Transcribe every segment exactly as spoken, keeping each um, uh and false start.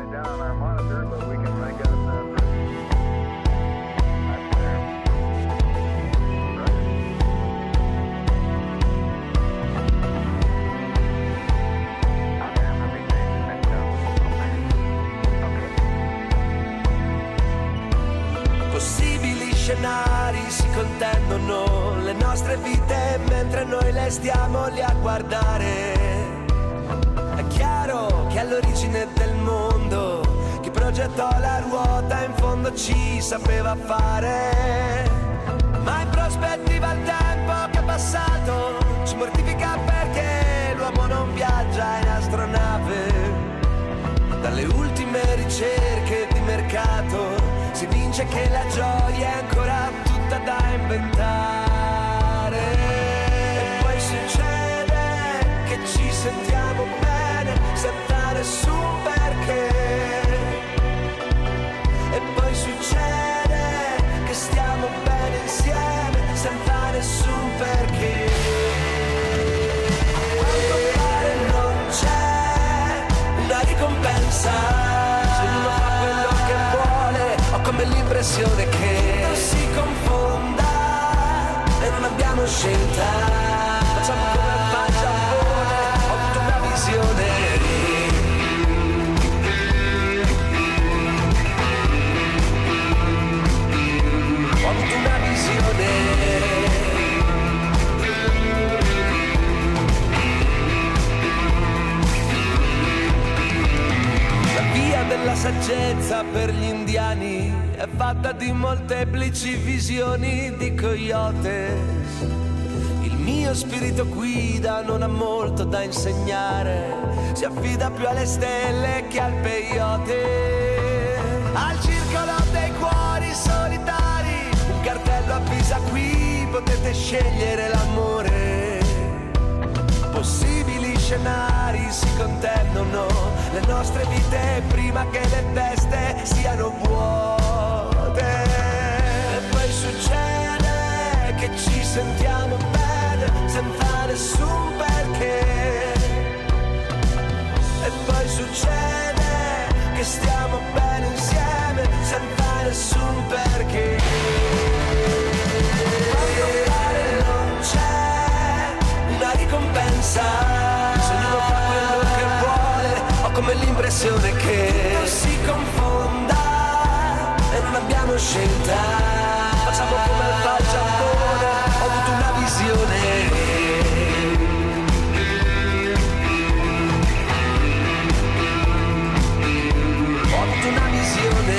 upside down on our monitor, but we can make out uh, that's there. Right. Possibili scenari si contendono le nostre vite mentre noi le stiamo lì a guardare. È chiaro che all'origine del mondo chi progettò la ruota in fondo ci sapeva fare. Ma in prospettiva il tempo che è passato ci mortifica perché l'uomo non viaggia in astronave. Dalle ultime ricerche di mercato si vince che la gioia è ancora tutta da inventare. E poi succede che ci sentiamo bene senza nessun perché. E poi succede che stiamo bene insieme senza nessun perché. Quanto pare non c'è una ricompensa se uno fa quello che vuole. Ho come l'impressione che non si confonda e non abbiamo scelta. Facciamo come fa il Giappone. Ho avuto una visione. Ho avuto una visione. La via della saggezza per gli indiani è fatta di molteplici visioni di coyotes. Il mio spirito guida non ha molto da insegnare, si affida più alle stelle che al peyote. Al circolo dei cuori solitari un cartello avvisa: qui potete scegliere l'amore. Possibili scenari si contendono le nostre vite prima che le teste siano vuote. E poi succede che ci sentiamo bene senza nessun perché. E poi succede che stiamo bene insieme senza nessun perché. Quando pare non c'è una ricompensa se ognuno fa quello che vuole. Ho come l'impressione che non si confonda e non abbiamo scelta. Facciamo come fa il Giappone. Ho avuto una visione. Ho avuto una visione.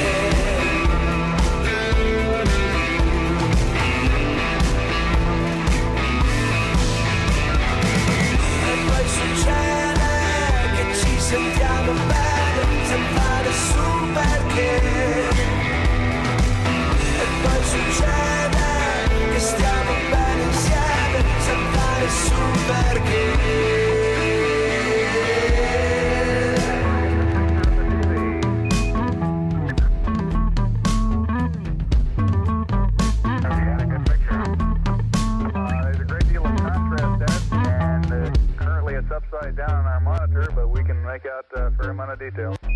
Succede che ci sentiamo bene senza nessun perché. E poi succede che stiamo bene insieme senza nessun perché. Upside down on our monitor, but we can make out a fair amount of detail.